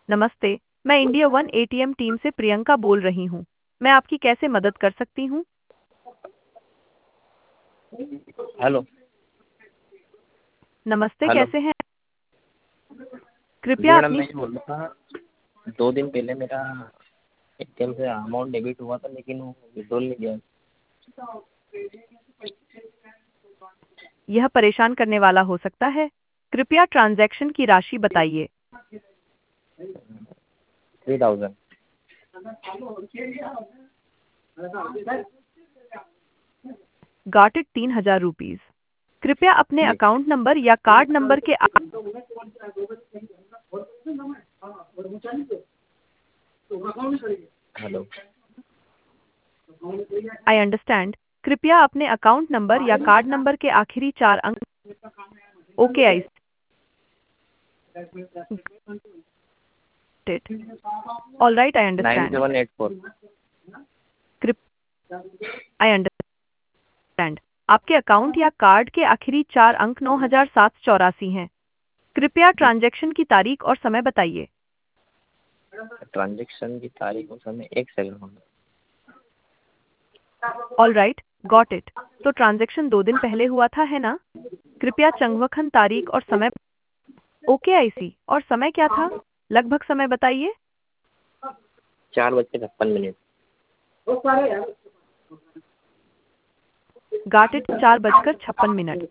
नमस्ते। मैं India one ATM team से प्रियंका बोल रही हूँ। मैं आपकी कैसे मदद कर सकती हूँ? हेलो। नमस्ते, हेलो। कैसे हैं? जी कृपया मैडम, अपनी मैं ये बोल रहा था 2 दिन पहले मेरा एटीएम से अमाउंट डेबिट हुआ था, लेकिन वो विड्रॉल नहीं गया। यह परेशान करने वाला हो सकता है। कृपया ट्रांजैक्शन की राशि बताइए। 3000। Got it, 3000 rupees. कृपया अपने जी। अकाउंट नंबर या कार्ड नंबर के हेलो। I understand. कृपया अपने अकाउंट नंबर या कार्ड नंबर के आखिरी 4 अंक। Okay, I it. All right, I understand. 9784। I understand. आपके अकाउंट या कार्ड के आखिरी 4 अंक 9784 हैं। कृपया जी। ट्रांजैक्शन की तारीख और समय बताइए। ट्रांजेक्शन की तारीख और समय, एक second. All right, got it. तो ट्रांजैक्शन 2 दिन पहले हुआ था, है ना? कृपया चंगवखन तारीख और समय। Okay, I see. और समय क्या था? लगभग समय बताइए। 4:56। Got it, 4:56।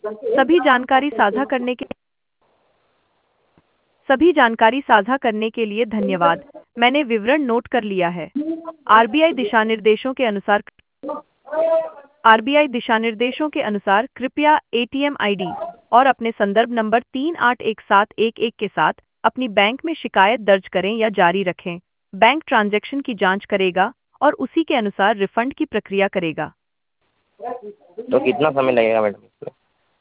सभी जानकारी साझा करने के लिए धन्यवाद। मैंने विवरण नोट कर लिया है। आरबीआई दिशानिर्देशों के अनुसार आरबीआई दिशानिर्देशों के अनुसार कृपया एटीएम आईडी और अपने संदर्भ नंबर 381711 के साथ अपनी बैंक में शिकायत दर्ज करें या जारी रखें। बैंक ट्रांजैक्शन की जांच करेगा और उसी के अनुसार रिफंड की प्रक्रिया करेगा। तो कितना समय लगेगा मैडम इसमें?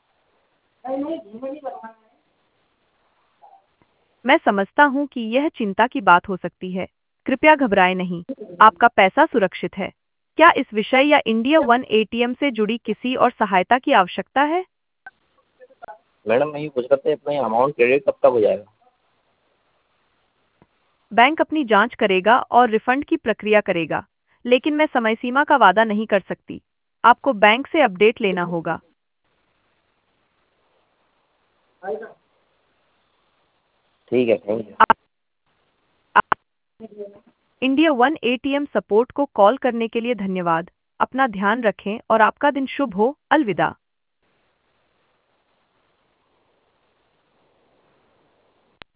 मैं समझता हूँ कि यह चिंता की बात हो सकती है। कृपया घबराएं नहीं। आपका पैसा सुरक्षित है। क्या इस विषय या इंडिया वन एटीएम से जुड़ी किसी और सहायता की आवश्यकता है? मैडम, मैं ये पूछ रहा था, अपना अमाउंट क्रेडिट कब तक हो जाएगा? बैंक अपनी जांच करेगा और रिफंड की प्रक्रिया करेगा, लेकिन मैं समय सीमा का वादा नहीं कर सकती। आपको बैंक से अपडेट लेना होगा। ठीक है, thank you. India one ATM support को कॉल करने के लिए धन्यवाद। अपना ध्यान रखें और आपका दिन शुभ हो। अलविदा।